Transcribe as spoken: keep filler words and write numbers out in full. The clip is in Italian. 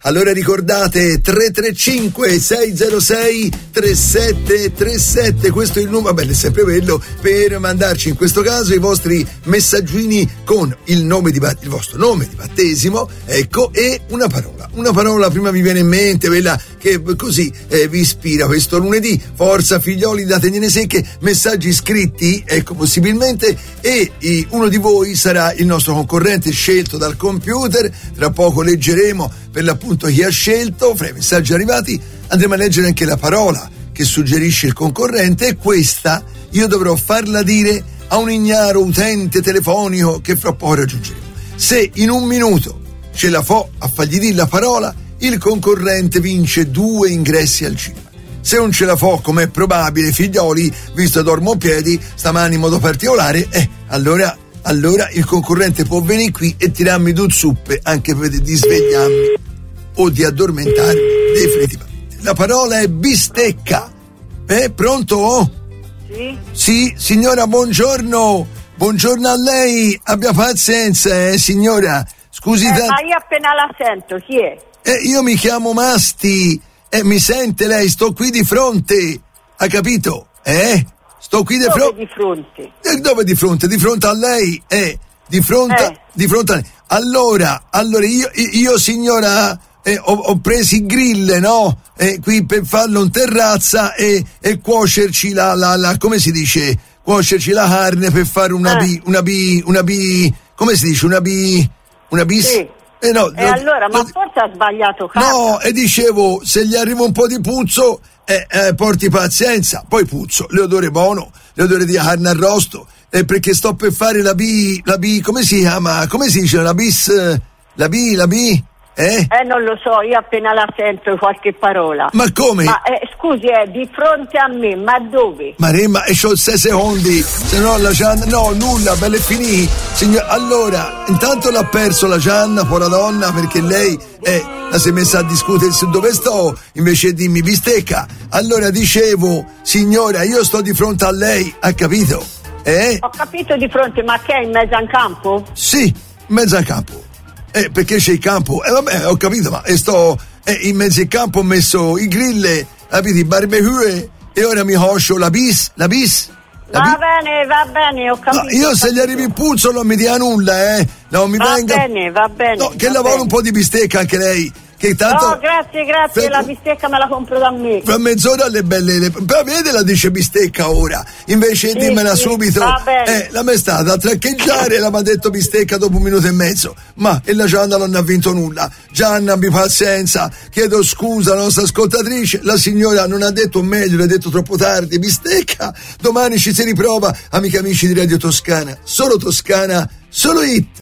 Allora ricordate tre tre cinque sei zero sei tre sette tre sette, questo è il numero, vabbè, è sempre quello, per mandarci in questo caso i vostri messaggini con il nome di il vostro nome di battesimo, ecco, e una parola. Una parola prima vi viene in mente, quella che così eh, vi ispira questo lunedì. Forza figlioli, dategliene secche, messaggi scritti, ecco, possibilmente, e eh, uno di voi sarà il nostro concorrente scelto dal computer. Tra poco leggeremo per l'appunto chi ha scelto. Fra i messaggi arrivati andremo a leggere anche la parola che suggerisce il concorrente, e questa io dovrò farla dire a un ignaro utente telefonico che fra poco raggiungeremo. Se in un minuto ce la fo a fargli dire la parola, il concorrente vince due ingressi al cinema. Se non ce la fo, come è probabile, figlioli, visto dormo a piedi stamani in modo particolare, eh, allora, allora il concorrente può venire qui e tirarmi due zuppe anche per di svegliarmi o di addormentarmi definitivamente. La parola è bistecca. Eh, pronto? Sì. Sì, signora, buongiorno. Buongiorno a lei. Abbia pazienza, eh, signora. Scusi, eh, tanto... ma io appena la sento, chi è? Eh, io mi chiamo Masti. Eh, mi sente lei? Sto qui di fronte. Ha capito? Eh? Sto qui di Dove fronte. di fronte? Eh, dove di fronte? Di fronte a lei. Eh, di fronte, Eh. di fronte a lei. Allora, allora io, io signora, eh, ho, ho preso il grill, no? Eh, qui per farlo in terrazza e, e cuocerci la, la, la, come si dice? Cuocerci la carne per fare una Eh. bi, una bi, una bi, come si dice? Una bi, una bis. Sì. Eh no, E no, allora, ma no, forse ha sbagliato casa. no, e dicevo, se gli arriva un po' di puzzo, eh, eh, porti pazienza. Poi puzzo, l'odore buono, l'odore di carne arrosto, eh, perché sto per fare la B, la B, come si chiama? Come si dice? La bis, la B, la B, eh? Eh, non lo so, io appena la sento qualche parola. Ma come? Ma eh, scusi, è di fronte a me, ma dove? Maremma, e c'ho sei secondi, se no la Gianna, no, nulla, belle finì. Signor, allora, intanto l'ha perso la Gianna, povera donna, perché lei eh, la si è messa a discutere su dove sto, invece di dimmi bistecca. Allora dicevo, signora, io sto di fronte a lei, ha capito? Eh? Ho capito di fronte, ma che è in mezzo al campo? Sì, in mezzo al campo. Eh, perché c'è il campo? Eh vabbè, ho capito, ma e sto eh, in mezzo al campo, ho messo i grill, capito, i barbecue, e ora mi coscio la bis, la bis. La Va bis. bene, va bene, ho capito. No, io se gli arrivi il puzzo non mi dia nulla, eh. Non mi Va venga. bene, va bene. No, che va lavoro bene. un po' di bistecca anche lei. Che tanto. No, grazie, grazie, Fra- la bistecca me la compro da me. Fra mezz'ora le belle. Le... Però vede la dice bistecca ora. Invece Sì, dimmela sì, subito. va bene. Eh, la me è stata a traccheggiare e la mi ha detto bistecca dopo un minuto e mezzo. Ma e la Gianna non ha vinto nulla. Gianna, abbi pazienza. Chiedo scusa alla nostra ascoltatrice. La signora non ha detto meglio, l'ha detto troppo tardi. Bistecca. Domani ci si riprova, amiche e amici di Radio Toscana. Solo Toscana, solo hit.